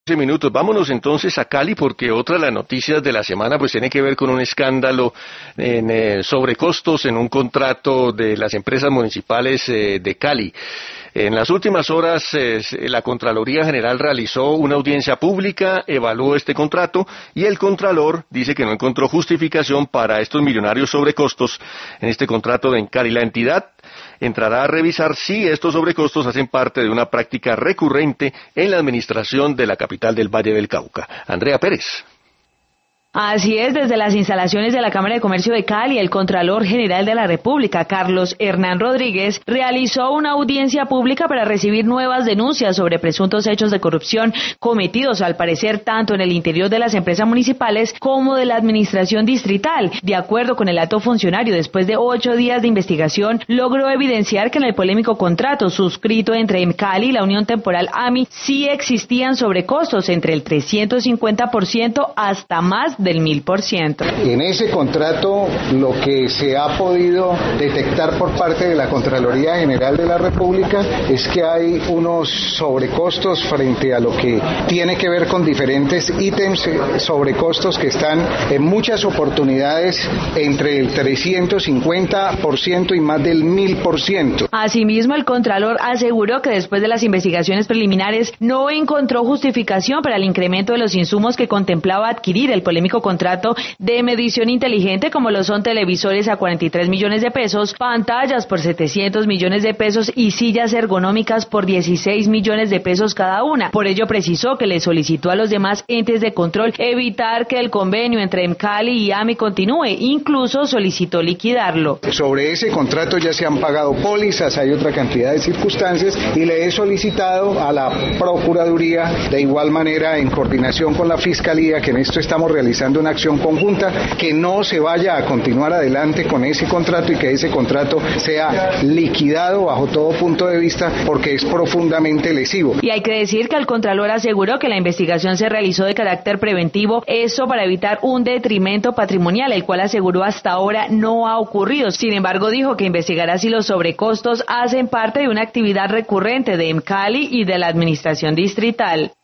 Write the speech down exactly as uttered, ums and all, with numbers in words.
Minutos. Vámonos entonces a Cali porque otra de las noticias de la semana pues tiene que ver con un escándalo en eh, sobrecostos en un contrato de las empresas municipales eh, de Cali. En las últimas horas eh, la Contraloría General realizó una audiencia pública, evaluó este contrato y el Contralor dice que no encontró justificación para estos millonarios sobrecostos en este contrato de Cali. La entidad entrará a revisar si estos sobrecostos hacen parte de una práctica recurrente en la administración de la capital del Valle del Cauca. Andrea Pérez. Así es, desde las instalaciones de la Cámara de Comercio de Cali, el Contralor General de la República, Carlos Hernán Rodríguez, realizó una audiencia pública para recibir nuevas denuncias sobre presuntos hechos de corrupción cometidos, al parecer, tanto en el interior de las empresas municipales como de la administración distrital. De acuerdo con el alto funcionario, después de ocho días de investigación, logró evidenciar que en el polémico contrato suscrito entre Cali y la Unión Temporal A M I sí existían sobrecostos entre el trescientos cincuenta por ciento hasta más del mil por ciento. En ese contrato lo que se ha podido detectar por parte de la Contraloría General de la República es que hay unos sobrecostos frente a lo que tiene que ver con diferentes ítems, sobrecostos que están en muchas oportunidades entre el trescientos cincuenta por ciento y más del mil por ciento. Asimismo, el Contralor aseguró que después de las investigaciones preliminares no encontró justificación para el incremento de los insumos que contemplaba adquirir el polémico contrato de medición inteligente, como lo son televisores a cuarenta y tres millones de pesos, pantallas por setecientos millones de pesos y sillas ergonómicas por dieciséis millones de pesos cada una. Por ello precisó que le solicitó a los demás entes de control evitar que el convenio entre Cali y A M I continúe, incluso solicitó liquidarlo. Sobre ese contrato ya se han pagado pólizas, hay otra cantidad de circunstancias y le he solicitado a la Procuraduría, de igual manera en coordinación con la Fiscalía, que en esto estamos realizando una acción conjunta, que no se vaya a continuar adelante con ese contrato y que ese contrato sea liquidado bajo todo punto de vista porque es profundamente lesivo. Y hay que decir que el Contralor aseguró que la investigación se realizó de carácter preventivo, eso para evitar un detrimento patrimonial, el cual aseguró hasta ahora no ha ocurrido. Sin embargo, dijo que investigará si los sobrecostos hacen parte de una actividad recurrente de Cali y de la administración distrital.